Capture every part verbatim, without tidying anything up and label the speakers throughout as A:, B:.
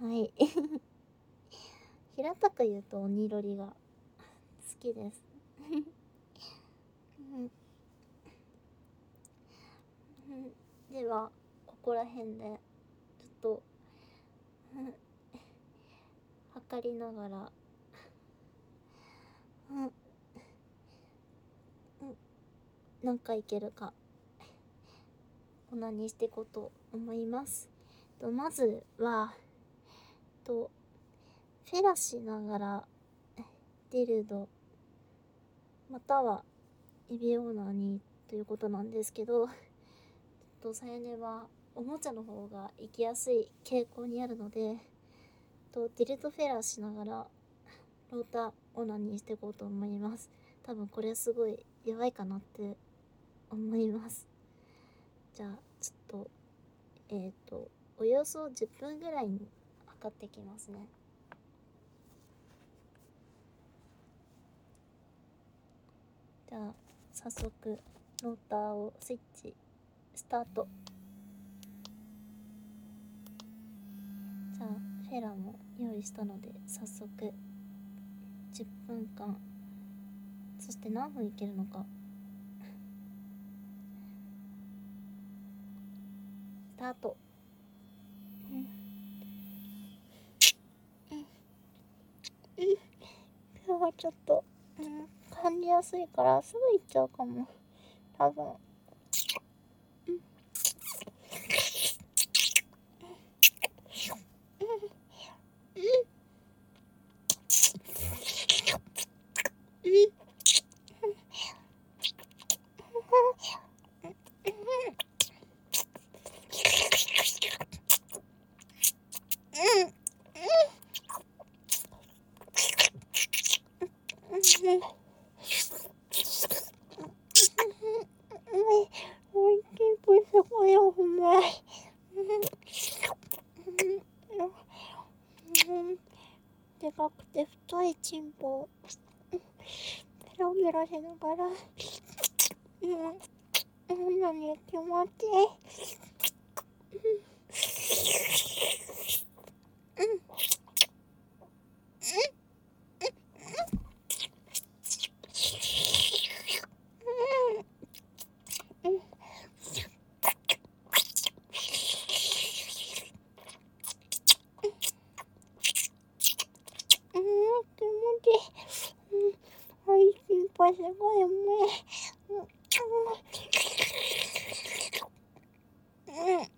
A: はい。平たく言うと鬼ロリが好きです。うんうん、ではここら辺でちょっと、うん、測りながら、うん、うん、何回いけるかオナニーしていこうと思います。とまずはとフェラしながらディルドまたは指オナニーということなんですけど、とさやねはおもちゃの方が行きやすい傾向にあるので、とディルドフェラしながらロータオナニーしていこうと思います。多分これすごい弱いかなって思います。じゃあちょっとえっ、ー、とおよそじゅっぷんぐらいに測ってきますね。じゃあ早速ローターをスイッチスタート。じゃあフェラも用意したので早速じゅっぷんかん、そして何分いけるのかスタート。うんうんうん、今日はちょっと、うん、感じやすいからすぐ行っちゃうかも多分。うんでかくて太いチンポをベロベロしながら、うん、なに気持ちいい。すごい重い。うんうん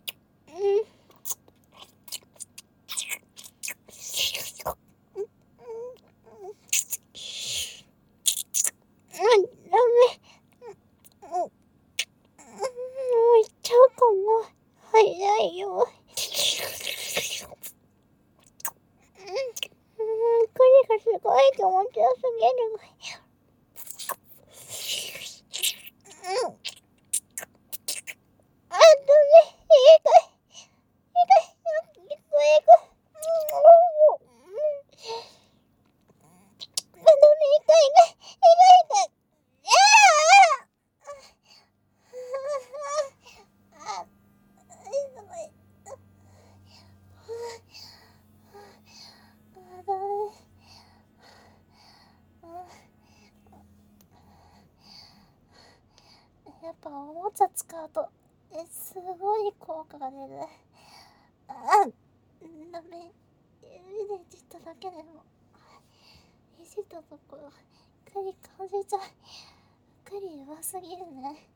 A: やっぱおもちゃ使うとえすごい効果が出る。あ、ダメ。指でいじっただけでもいじったところクリ感じちゃう。クリ弱すぎるね。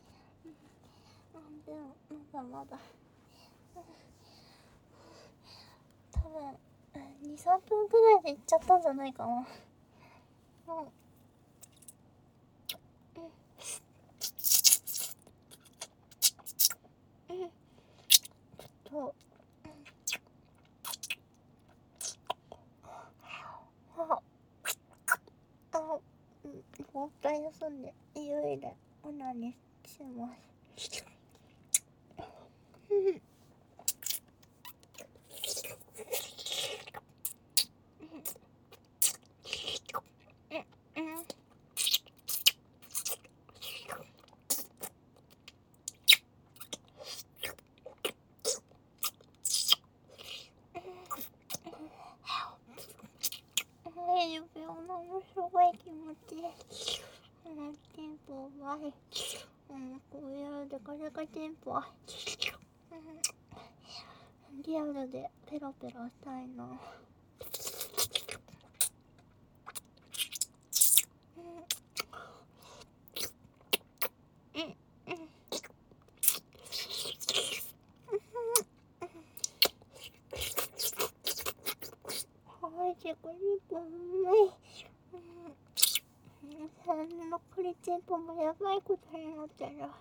A: でもまだまだ多分にさんぷんくらいでいっちゃったんじゃないかな。うんとああもう一回休んで家でオナニーします。 もすごい気持ちいい。うんテンポうまい。うんこういうデカデカテンポはうんリアルでペロペロしたいな。はい、チェコリポンね。そんなクリテンポもやばいことになったら。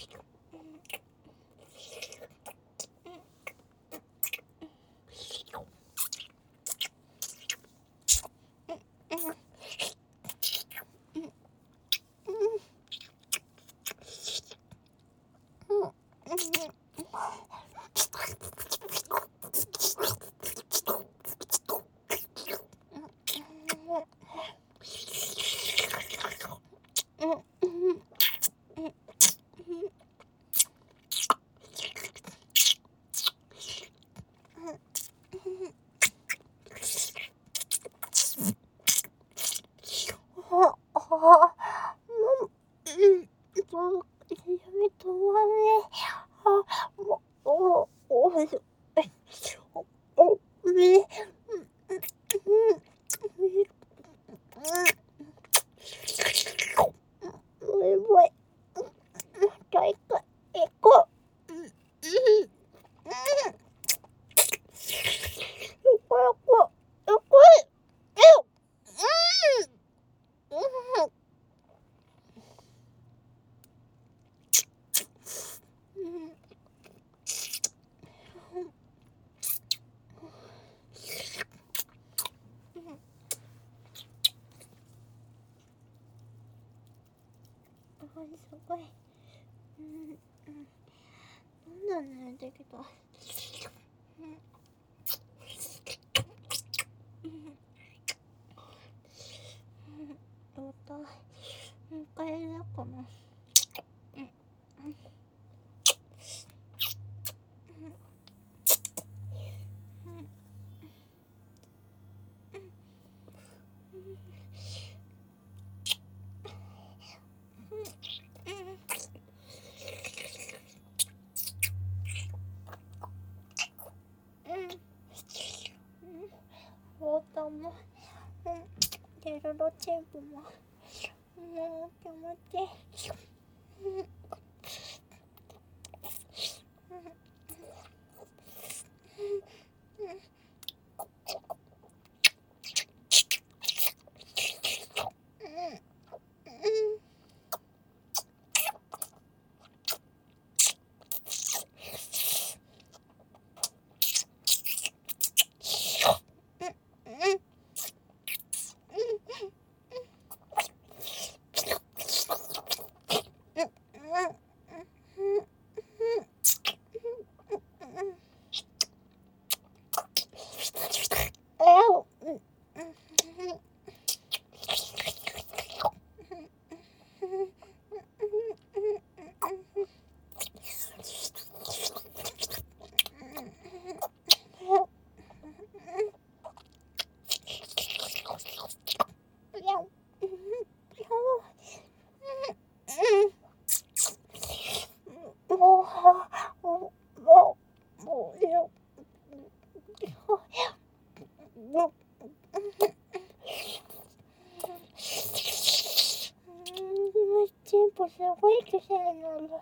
A: すごい。うん、うん。なんだね、だけど。うん。うん。どうだ。もう一回やろうかな。うん。うん。ボタンも、うん、デルロチェンプも、もう気持ちいい。うん、テンポすごい癖になる。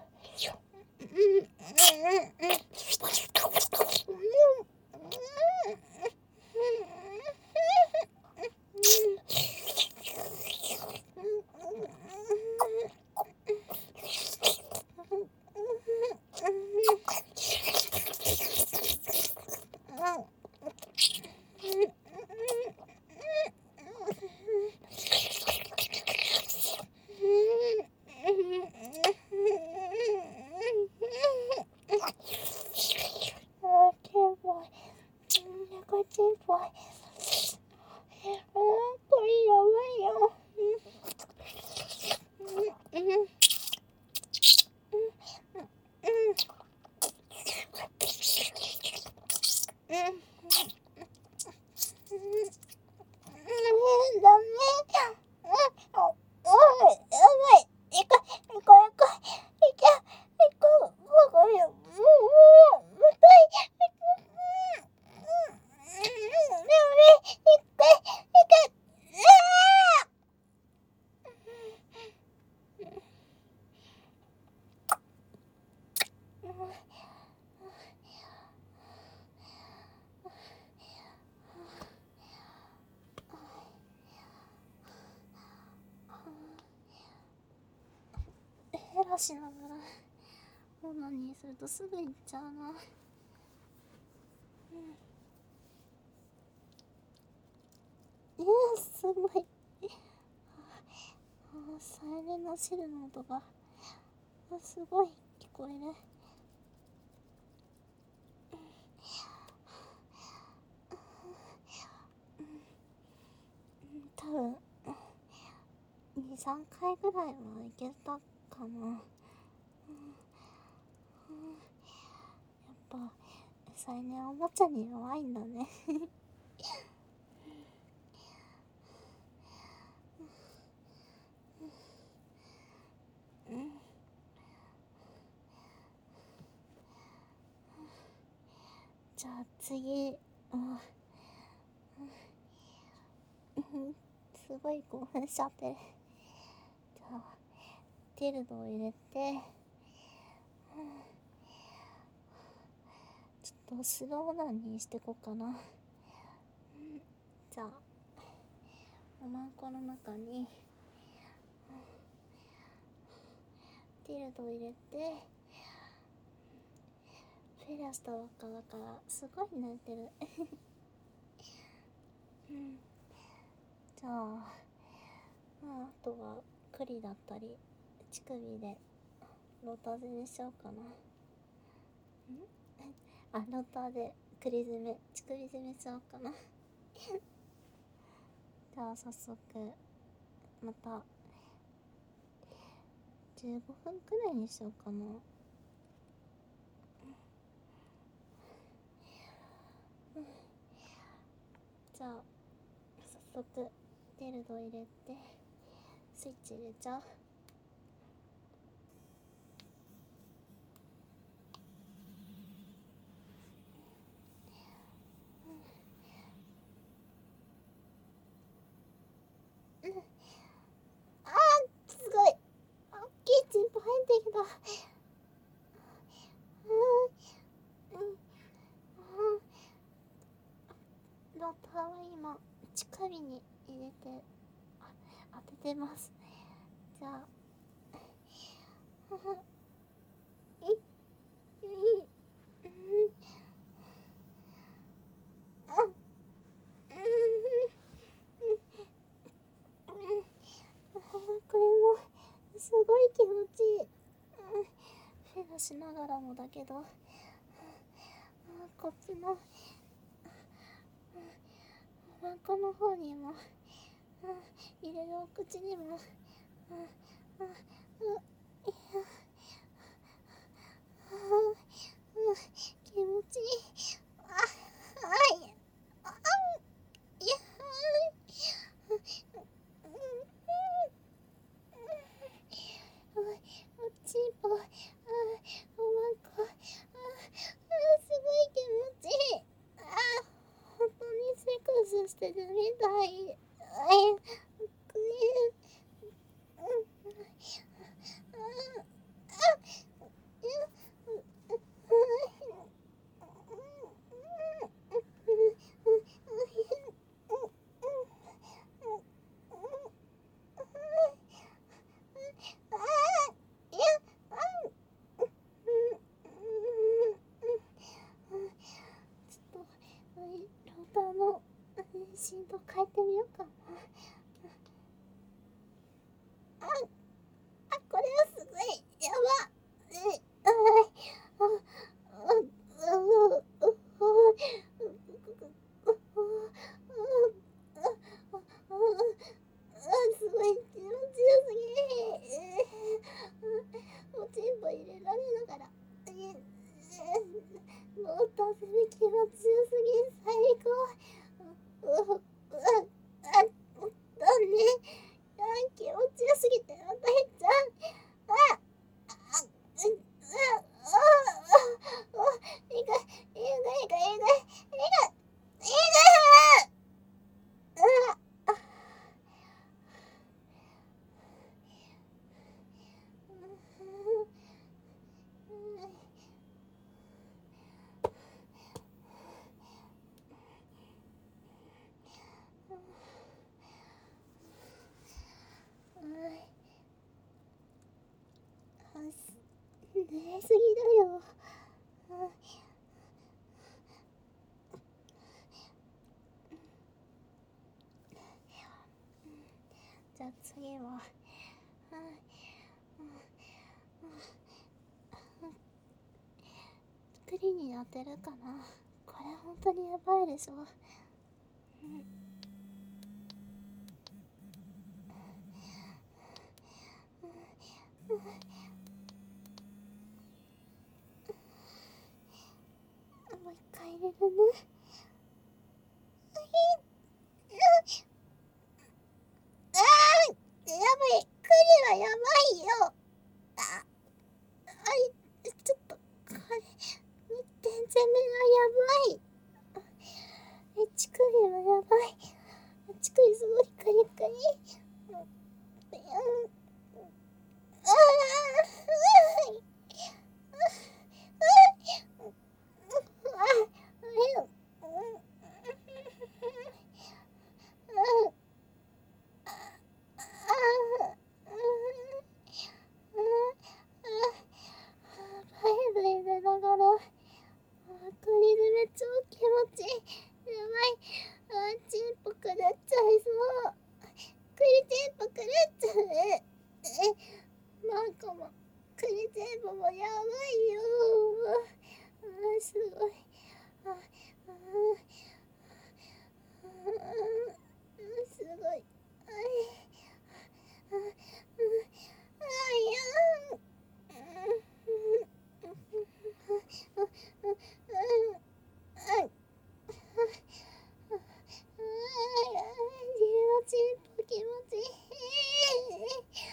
A: ダメ。 ラしながらオナニーするとすぐ行っちゃうな。うん。えー、すごい。あ、サイレンの汁の音がすごい聞こえる。多分に、さんかいぐらいはいけたかな。うん、やっぱサイネおもちゃに弱いんだね。うん、じゃあ次、うん、うん、すごい興奮しちゃってる。じゃあティルドを入れて、うん、ちょっとスローオナニーしてこうかな。うん、じゃあおまんこの中に、うん、ティルドを入れて、フェラしたばっかだからすごい泣いてる。うん、じゃあ、まあ、あとは栗だったり乳首でローター詰めしちゃおうかな。んあ、ローターで栗詰め、乳首詰めしちゃおうかな。じゃあ早速またじゅうごふんくらいにしようかな。うん、じゃあ早速テルド入れてスイッチ入れちゃう。うん、あー、すごい大きいチンポ入ってきた。うん、うん、ローターは今乳首に入れて当ててます。じゃあ、うん、うん、うん、あ、うん、これもすごい気持ちいい。うん、フェラしながらもだけど、こっちのおまんこの方にも、入れるお口にも、うん、うん、うん、気持ちいい。あ、はい、あ、いや、おちんぽ、おまんこ、すごい気持ちいい。あ、本当にセックスしてるみたい。え、くえ、うん、あ、ローターの振動変えてみようかな。あ、あ、これはすごいやば。え、あ、あ、あ、あ、すごい気持ちよすぎ。おちんぽ入れられながら、ローター攻め気持ちよすぎ、最高。う、う、あ、だね。あ、気持ちよすぎて、私えすぎだよ。じゃあ次はクリに当てるかな。これ本当にやばいでしょ。うん、もう一回入れるね。あー、やばい、クリはやばいよ。あ、あい、ちょっと、これ、にてん攻めはやばい。エチクリはやばい。エチクリすごいカリカリ。うん、うん、あー、バイブ入れながら、クリズめ超気持ちいい。やばい。あー、チンポ狂っちゃいそう。クリチンポ狂っちゃう。え、なんかも、クリチンポもやばいよ。あー、すごい。あ、あー、あー、すごい。あい、あ、あ、あ、いや、チンポ気持ちいい。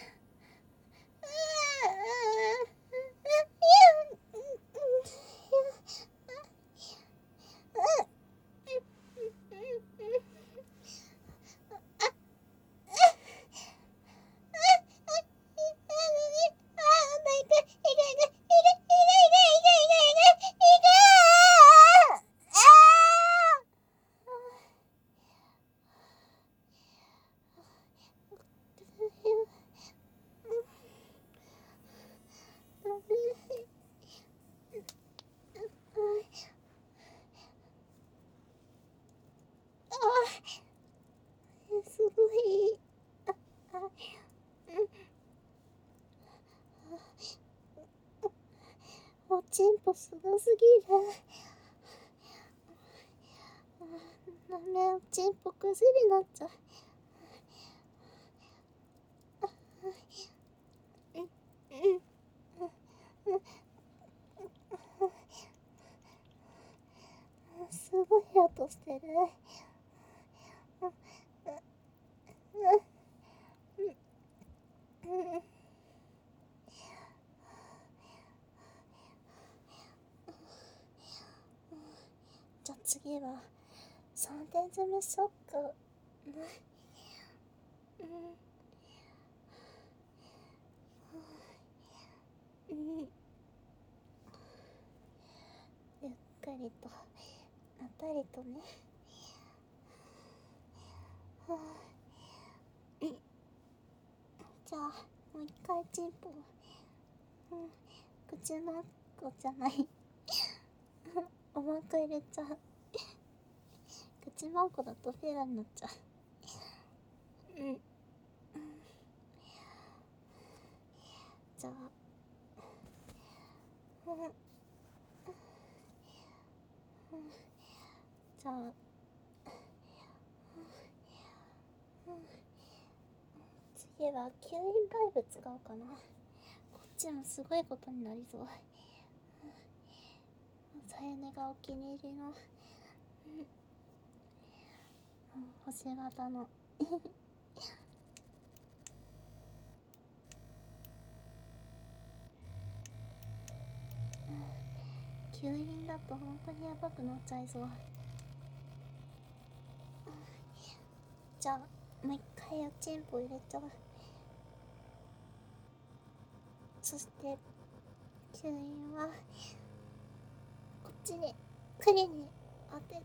A: すごい。あ、あ、おちんぽすごすぎる。ダメ、おちんぽくずになっちゃう。すごい音してる。じゃあ次はさんてん攻めショック。うんうん、ゆっくりとあたりとね。はあ、じゃあもう一回チンポ、うん、口の子じゃないおまんこ入れちゃう。口まんこだとフェラになっちゃう。うん、じゃあ、うん、じゃあ、次は吸引バイブ使おうかな。こっちもすごいことになりそう。さゆねがお気に入りの、うん、星型の吸引だと本当にやばくなっちゃいそう。じゃあもう一回おちんぽ入れちゃう。そして吸引はこっちにクリに当てて、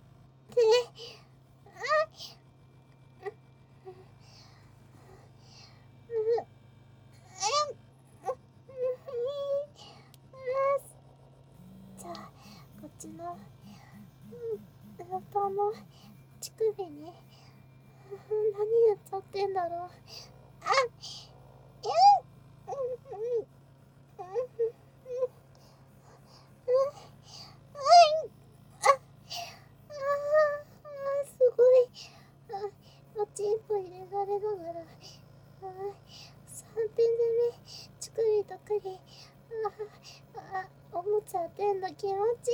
A: 乳首に何やっちゃってんだろう。あっ、うんうんうんうんすごい。あ、おちんぽ入れられながら、あ、さんてん攻め、乳首とくり、あ、あ、おもちゃ当てんの気持ちいい。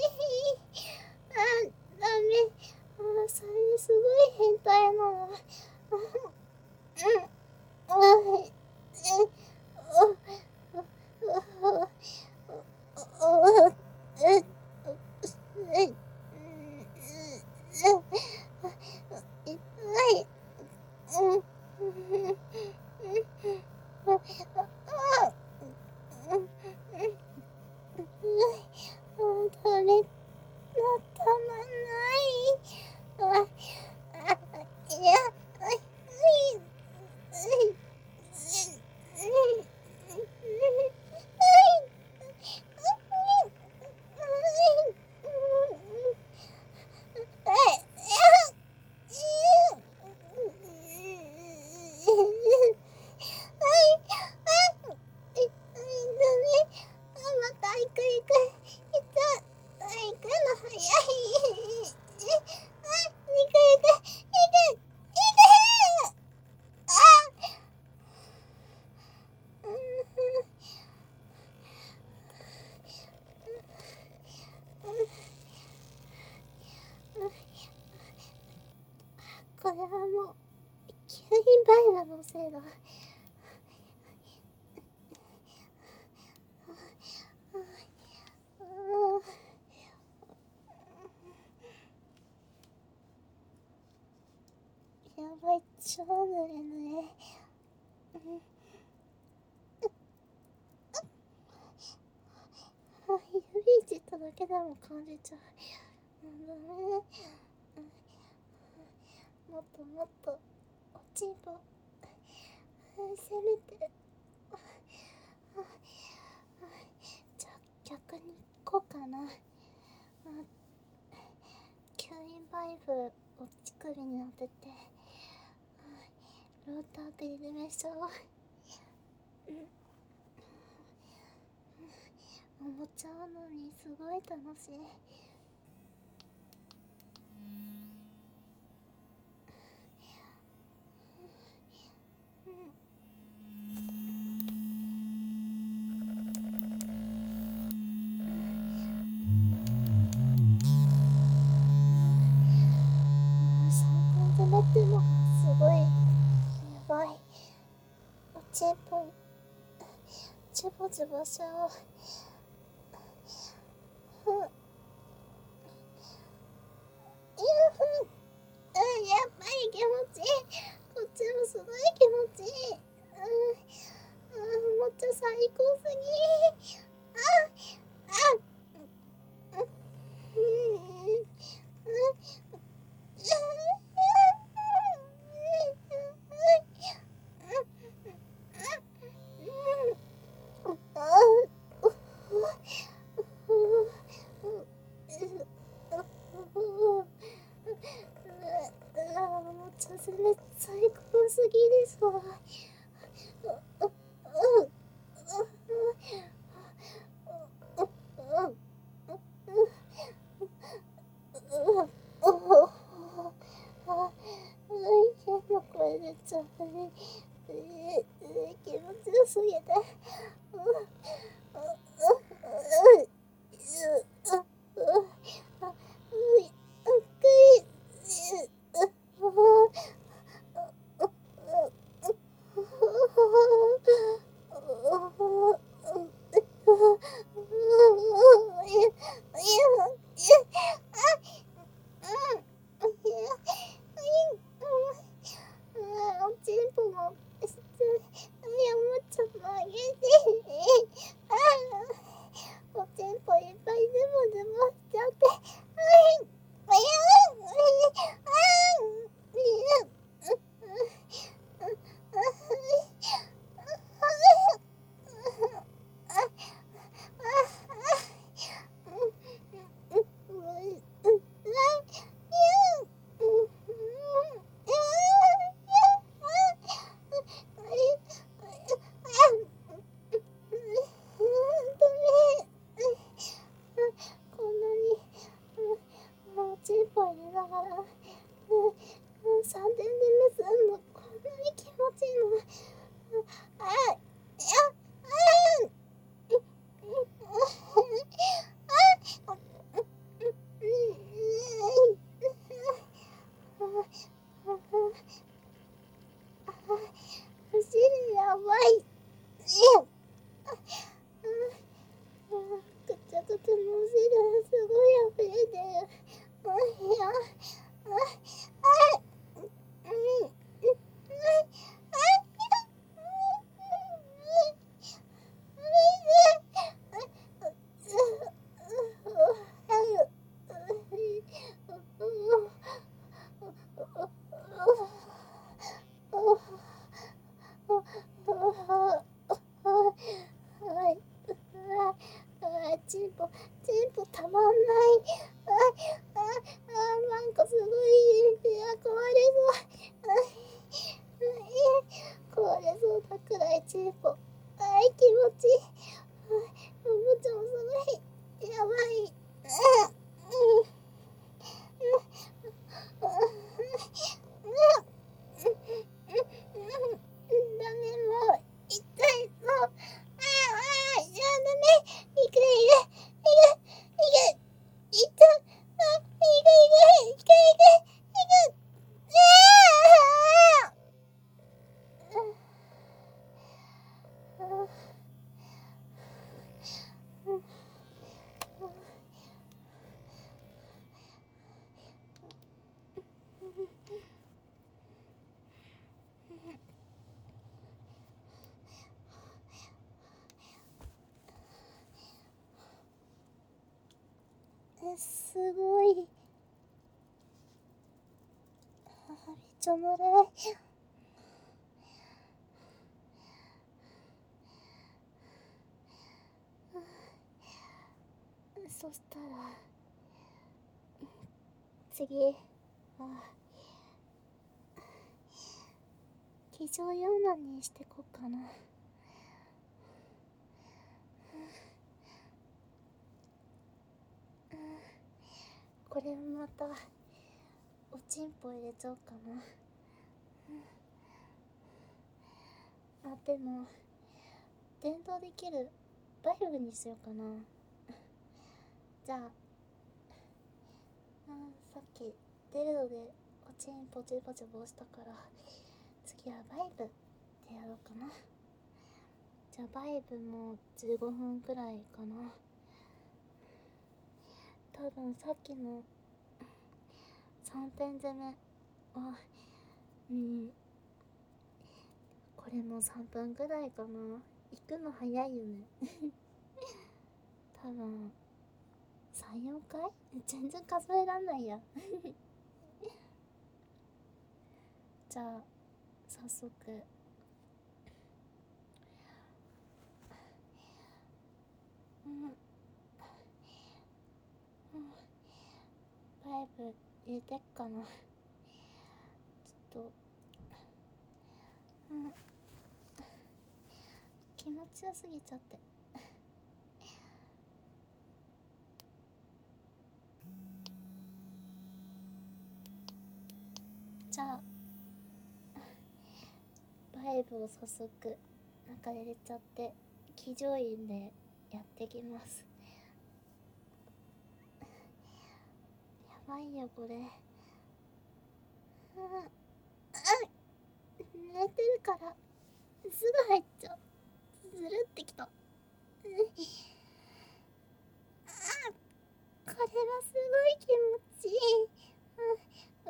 A: あ、ダメ。あ、それすごい変態なの。うん、うん、え、これはもう吸引バイラのせいだ。やばい、超ぬれぬれ。指いじっただけでも感じちゃう。ダメ。もっともっとおちんぽせめて。じゃあ逆にこうかな。吸引バイブを乳首に当ててローターグリルメッショをおもちゃうのにすごい楽しい。持ってるのがすごいやばい。おちんぽジュボジュボしちゃおう。うん、うん、やっぱり気持ちいい。こっちもすごい気持ちいい。うん、うん、もっちゃ最高すぎ。あ、あ、うん、うん、うん、それ最高すぎですわ。これでちょっとね、気持ちよすぎて。おちんぽも、いや、もうちょっとあげて。 進歩。あい、気持ちいい。おもちゃもすごい。やばい。うん。ダメ、もう痛い。もう、ああ、ああ、いや、ダメ。いくいくいくいくいった。あ、いくいくいくいくいくいく。ああ。え、すごい。あ、めっちゃぬるい。そしたら次、あ、気象ヨーナにしてこっかな。これもまたおちんぽ入れちゃおうかな。あ、でも電動できるバイブにしようかな。じゃあ、あ、さっきデルドでおちんぽチボチボしたから、次はバイブでやろうかな。じゃあバイブもじゅうごふんくらいかな。多分さっきのさんてん攻めは、うん、これもさんぷんくらいかな。行くの早いよね。多分さん、よんかい、全然数えらんないや。じゃあ早速、うん、うん、バイブ入れてっかな。ちょっと、うん、気持ちよすぎちゃって。じゃあバイブを早速中入れちゃって騎乗員でやってきます。やばいよこれ。うん、あ、寝てるからすぐ入っちゃう。ずるってきた。あ、これはすごい気持ちいい。うん、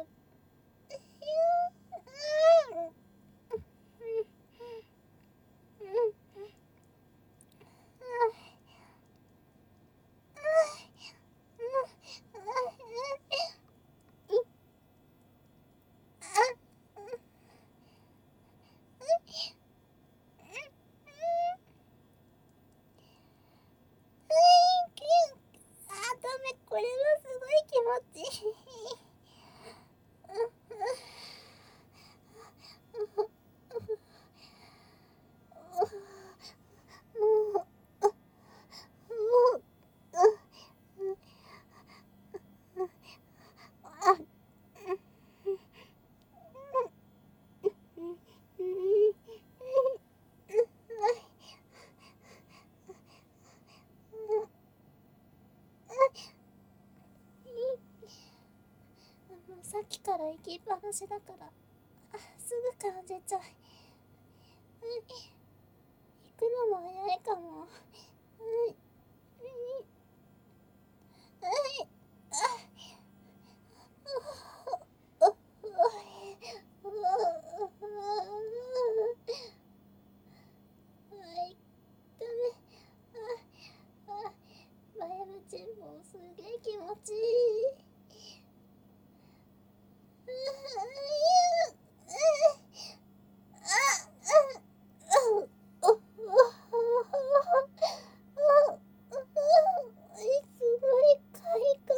A: あ、ダメ、これはすごい気持ちいい。さっきから行きっぱなしだから、あ、すぐ感じちゃう。うん、行くのも早いかも。うん、うん、バイブチンポすげえ気持ちいい。すごい快感。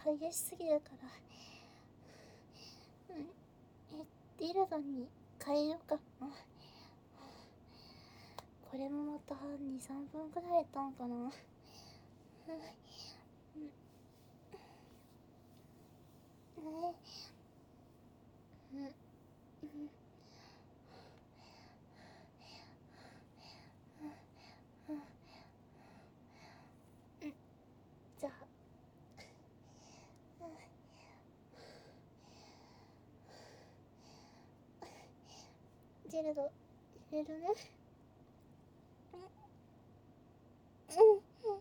A: 激しすぎるから、うん、え、ディルドに変えようかな。これもまたに、さんぷんくらいやったんかな。うん、うん、うん、うん、じゃあ、ジェルド入れるね。うん、うん、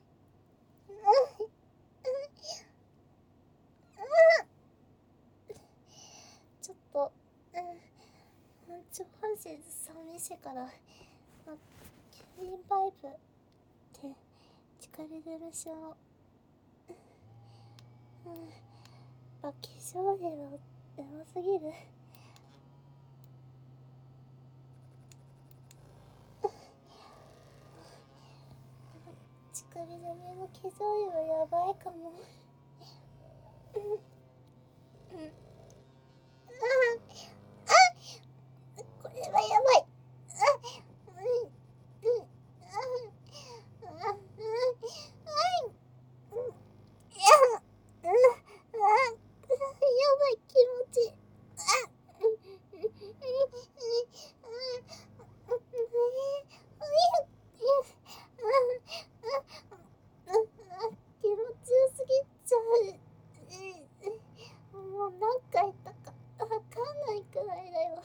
A: ちょっと、うん、上半身寂しいから、ま、吸引パイプって力入れるしょ。うん、化粧品はやばすぎる。力入れの化粧品はやばいかも。うん、うん、ああ、これはやばい。あ、うん、うん、あ、あ、うん、うん、いや、うん、あ、やばい、気持ちいい。あ、うん、うん、うん、気持ちよすぎちゃう。もう何回言ったかわかんないくらいだよ。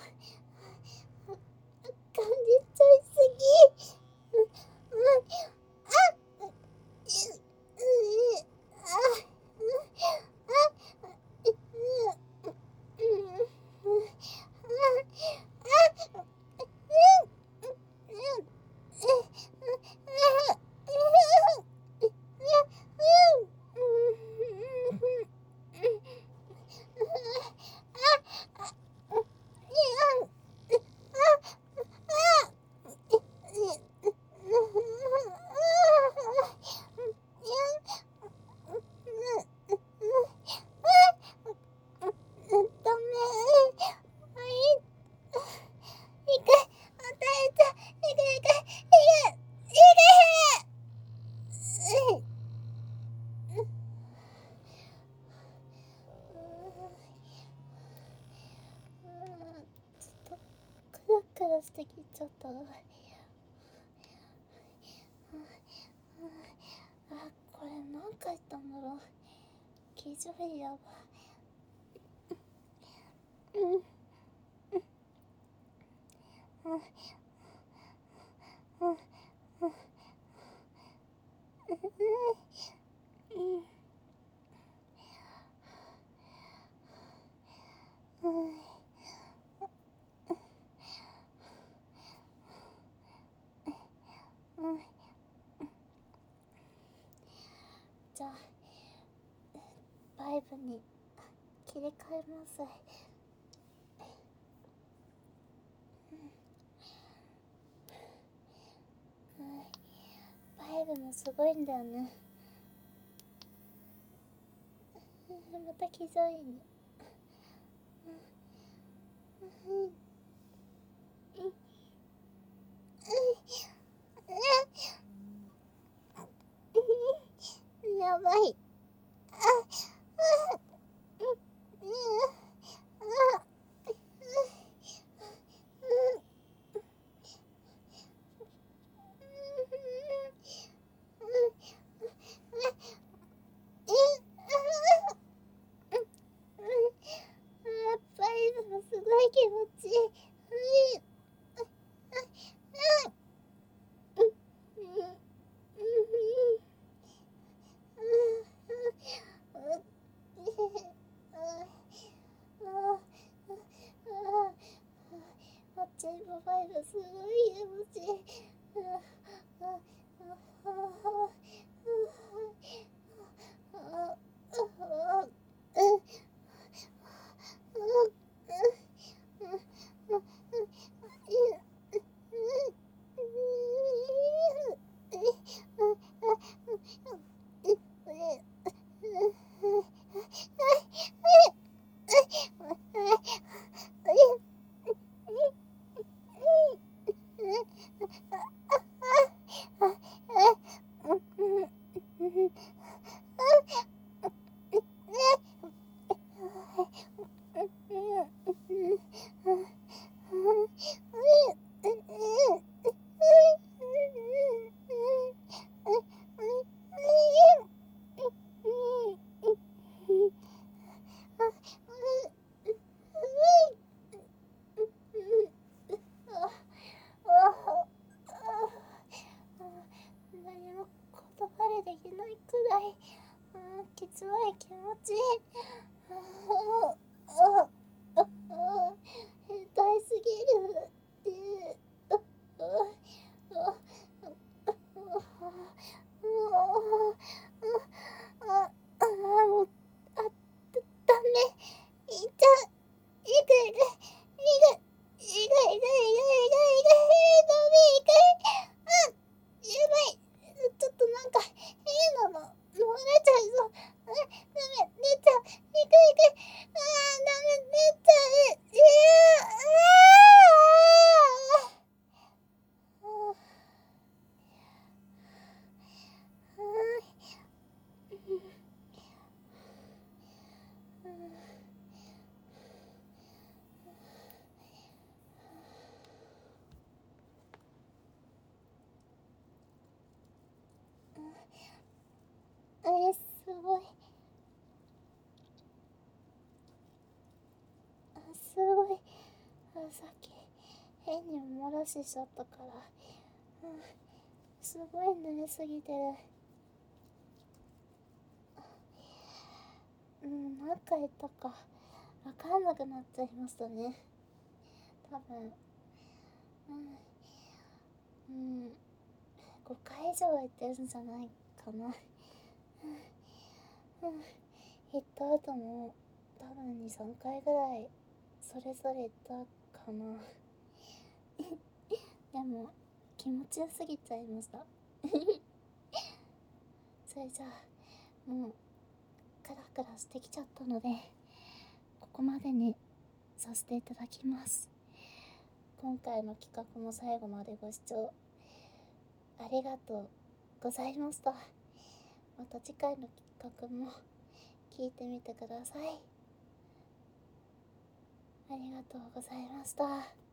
A: 感じちゃいすぎ。うん、うん、あ、うん、うん、あ、うん、あ、うん、うん、うん、ダメ。はい。いけ、与えた。いけいけ、いけ、いけ、いけ。ちょっとクラクラしてきちゃったな。あ、これ何回言ったんだろう。気づいやば。うん、うん、うん、うん、うん、うん、うん、うん。じゃあバイブに切り替えます。うん、バイブもすごいんだよね。うん、また気づいね。うん、うん、うん、うん、やばい。あ、あ、うん、うん、あ、うん、バイブもすごい気持ちいい。うん、うん、うん、 いできないくらい、うん、きつい気持ち。ああああ痛いすぎる。で、ああああああもう、あ、ダメ。いた、いくいく、いく、いく、いく、いく、いく、いく、いく、いく、ダメ、いく、あ、やばい。ちょっとなんか、変なの、もう出ちゃいそう。あ、ダメ、出ちゃう。いく、いく、あー、ダメ、出ちゃう。いやー、あー。あれ、すごい。あ、すごい。あ、さっき、変に漏らしちゃったから。うん、すごい濡れすぎてる。うん、何回言ったか、わかんなくなっちゃいましたね。多分。うん。うん。ごかい以上は言ってるんじゃないかな。うん。言った後も、多分に、さんかいぐらい、それぞれ言ったかな。でも、気持ちよすぎちゃいました。それじゃあ、もう、クラクラしてきちゃったので、ここまでにさせていただきます。今回の企画も最後までご視聴ありがとうございました。また次回の企画も聞いてみてください。ありがとうございました。